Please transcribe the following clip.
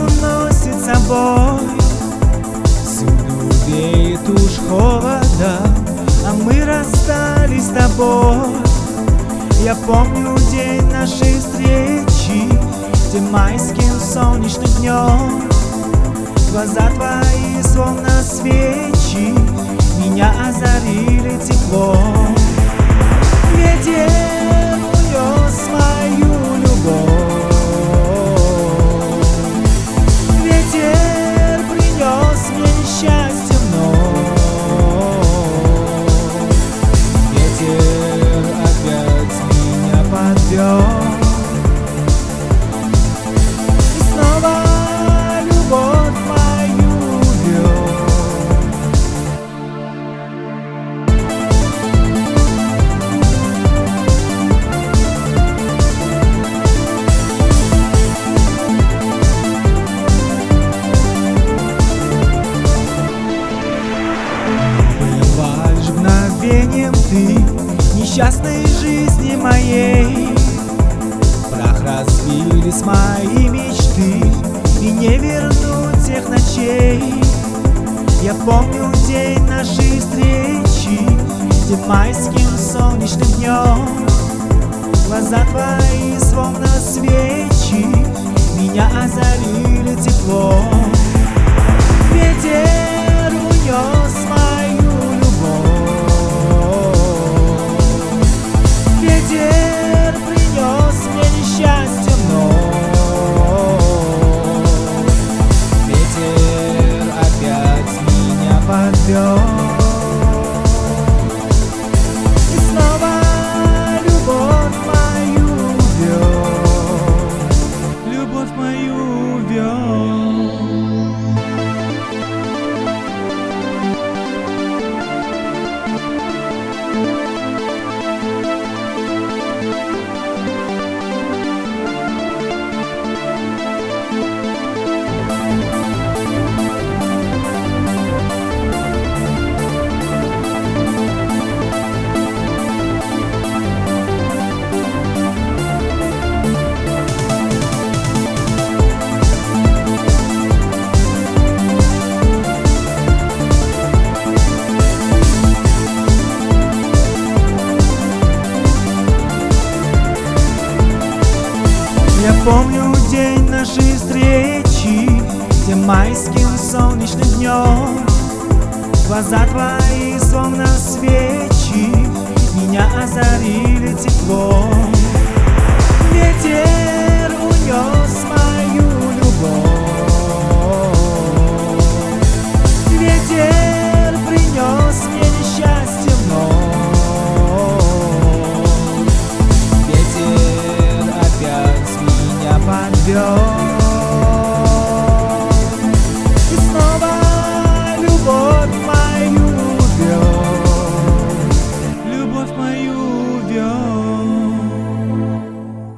уносит с собой. Всюду веет уж холода, а мы расстались с тобой. Я помню день нашей встречи, тем майским солнечным днем. Глаза твои, словно свечи, меня озарили теплом. Ветер унес мою любовь, ветер принес мне счастье вновь, ветер опять меня подвел. И снова любовь мою вел. Ты несчастной жизни моей, прах разбились мои мечты, и не вернуть тех ночей. Я помню день нашей встречи, тем майским солнечным днем. Глаза твои, словно свечи, меня озарили теплом. Ветер унес мою любовь, ветер принес мне несчастье вновь, ветер опять меня подвел. И снова любовь мою вел, любовь мою вел. Я помню день нашей встречи, тем майским солнечным днем. Глаза твои, словно свечи, меня озарили теплом. Ветер унес мою любовь, ветер принес мне несчастье вновь, ветер опять меня подвел. И снова любовь мою вел, любовь мою вел.